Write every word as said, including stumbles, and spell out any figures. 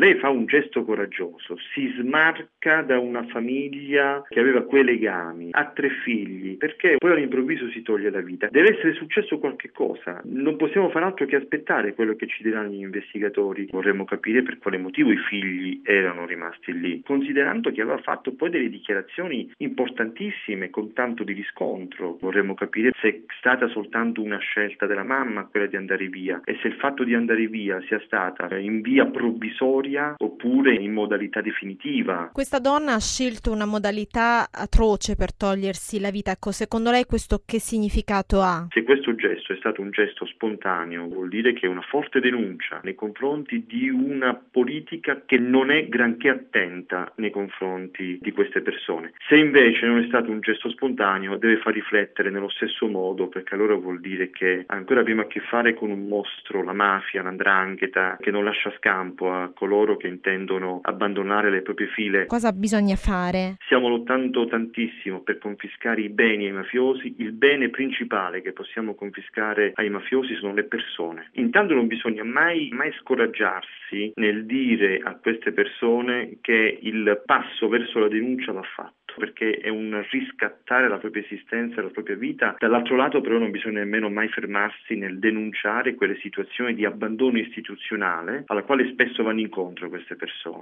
Lei fa un gesto coraggioso, si smarca da una famiglia che aveva quei legami, ha tre figli, perché poi all'improvviso si toglie la vita. Deve essere successo qualche cosa, non possiamo fare altro che aspettare quello che ci diranno gli investigatori. Vorremmo capire per quale motivo i figli erano rimasti lì, considerando che aveva fatto poi delle dichiarazioni importantissime con tanto di riscontro. Vorremmo capire se è stata soltanto una scelta della mamma quella di andare via e se il fatto di andare via sia stata in via provvisoria oppure in modalità definitiva. Questa donna ha scelto una modalità atroce per togliersi la vita. Ecco, secondo lei questo che significato ha? Se questo gesto è stato un gesto spontaneo, vuol dire che è una forte denuncia nei confronti di una politica che non è granché attenta nei confronti di queste persone. Se invece non è stato un gesto spontaneo, deve far riflettere nello stesso modo, perché allora vuol dire che ancora abbiamo a che fare con un mostro, la mafia, l'andrangheta, che non lascia scampo a coloro che intendono abbandonare le proprie file. Cosa bisogna fare? Stiamo lottando tantissimo per confiscare i beni ai mafiosi. Il bene principale che possiamo confiscare ai mafiosi sono le persone. Intanto non bisogna mai, mai scoraggiarsi nel dire a queste persone che il passo verso la denuncia va fatto, perché è un riscattare la propria esistenza e la propria vita. Dall'altro lato però non bisogna nemmeno mai fermarsi nel denunciare quelle situazioni di abbandono istituzionale alla quale spesso vanno incontro queste persone.